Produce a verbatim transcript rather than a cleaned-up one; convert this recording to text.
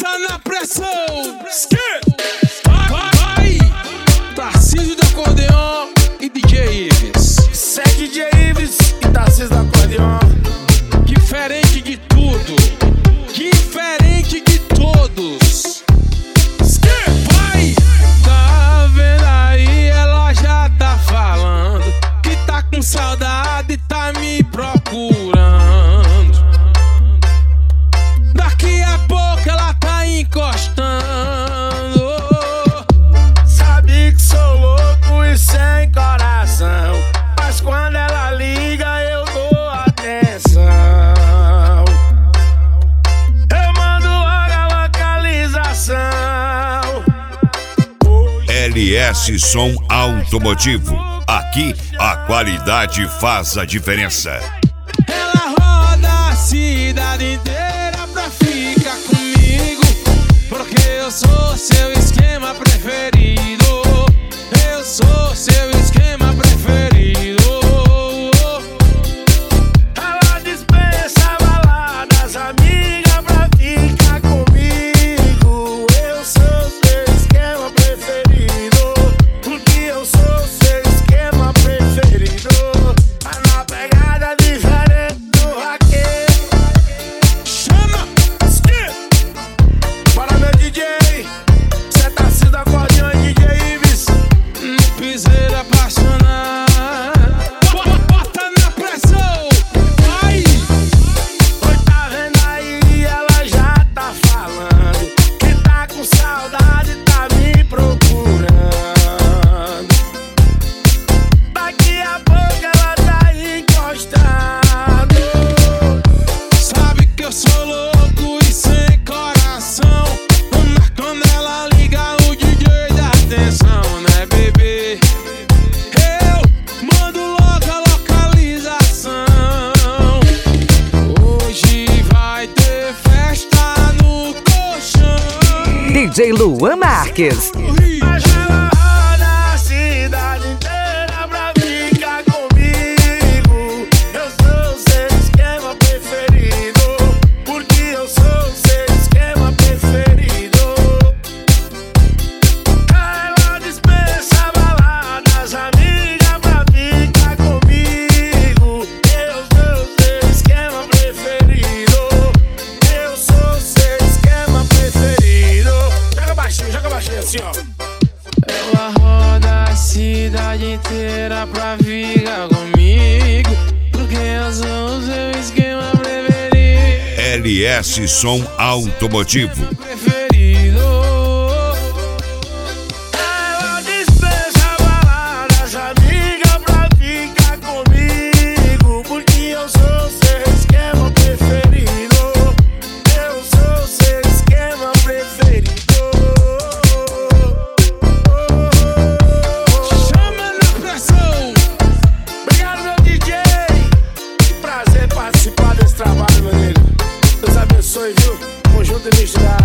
Bota na pressão. Vai, vai. Tarcísio do acordeon e D J Ives. Segue D J Ives e Tarcísio do acordeon. Diferente de tudo, diferente de todos. Vai. Tá vendo aí, ela já tá falando que tá com saudade e tá me procurando. Daqui a pouco ela tá encostando. Sabe que sou louco e sem coração, mas quando ela liga eu dou atenção. Eu mando logo a localização. L S Som Automotivo. Aqui a qualidade faz a diferença. Ela roda a cidade inteira pra ficar comigo, porque eu sou seu esquema preferido. Eu sou seu esquema preferido. Ela dispensa baladas, amiga, pra ficar comigo. Eu sou seu esquema preferido, porque eu sou seu esquema preferido. Tá na pegada diferente do raquete. Chama! Para meu D J, cê tá se do acordeão e D J Ives. No piseiro apaixonado. Bota na pressão. Vai! Oi, tá vendo aí, ela já tá falando que tá com saudade, tá me procurando. Daqui a pouco ela tá encostando. Sabe que eu sou louco e sem coração. Mas quando ela liga o D J dá atenção, né, bebê? Eu mando logo a localização. Hoje vai ter festa no colchão. D J Luan Marques. Mas ela roda a cidade inteira pra ficar comigo. Eu sou seu esquema preferido, porque eu sou seu esquema preferido. Ela dispensa baladas, amiga, pra ficar comigo. Eu sou seu esquema preferido. Eu sou seu esquema preferido. Joga baixinho, joga baixinho assim, ó. Ela roda a cidade inteira pra ficar comigo, porque eu sou o seu esquema preferido. L S Som Automotivo. Preferido. Ela dispensa baladas, amiga, pra ficar comigo, porque eu sou seu esquema preferido. Eu sou seu esquema preferido. Chama na pressão. Obrigado, meu D J. Que prazer participar desse trabalho, meu amigo. Deus abençoe, viu? Conjunto e misturado.